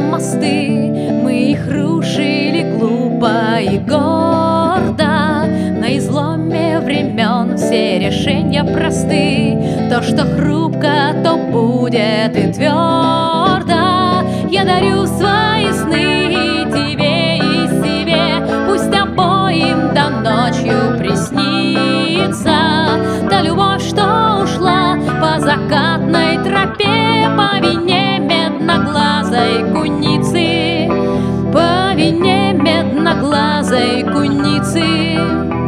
мосты, мы их рушили глупо и гордо. На изломе времен все решения просты. То, что хрупко, то будет и твердо. Я дарю свои сны и тебе, и себе. Пусть обоим до ночью приснится та любовь, что ушла по закатной тропе, по вине медноглазой куницы, по вине медноглазой куницы.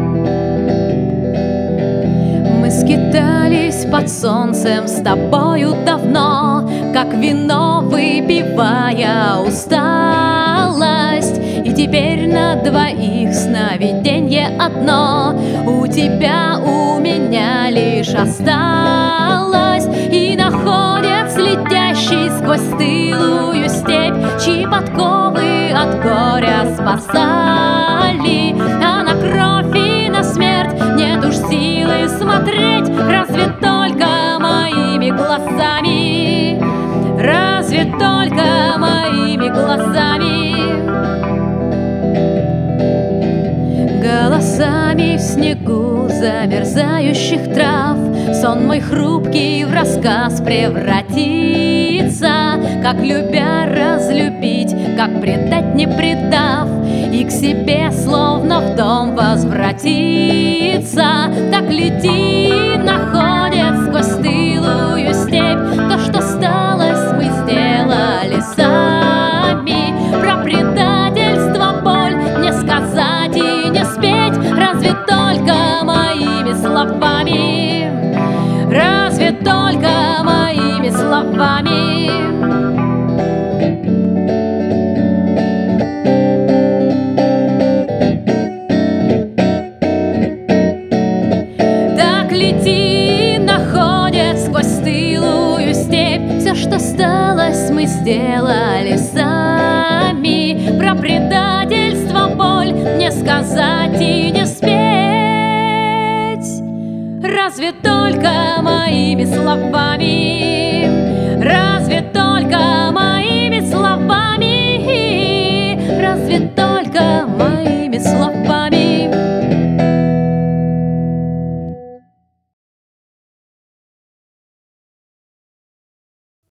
Мы скитались под солнцем с тобою давно, как вино выпивая усталость. И теперь на двоих сновиденье одно, у тебя, у меня лишь осталось. И находец, летящий сквозь стылую степь, чьи подковы от горя спасали. А на кровь и на смерть нет уж силы смотреть, разве только моими глазами, разве только моими глазами. Голосами в снегу замерзающих трав сон мой хрупкий в рассказ превратится. Как любя разлюбить, как предать не предав, и к себе словно в дом возвратиться. Так лети, находец, сквозь стылую степь. То, что осталось, мы сделали сами. Про предательство боль не сказать и не спеть, разве только моими словами, разве только моими словами. Так лети, находец, сквозь стылую степь. Все, что осталось, мы сделали сами. Про предательство боль не сказать и не спеть, разве только моими словами, разве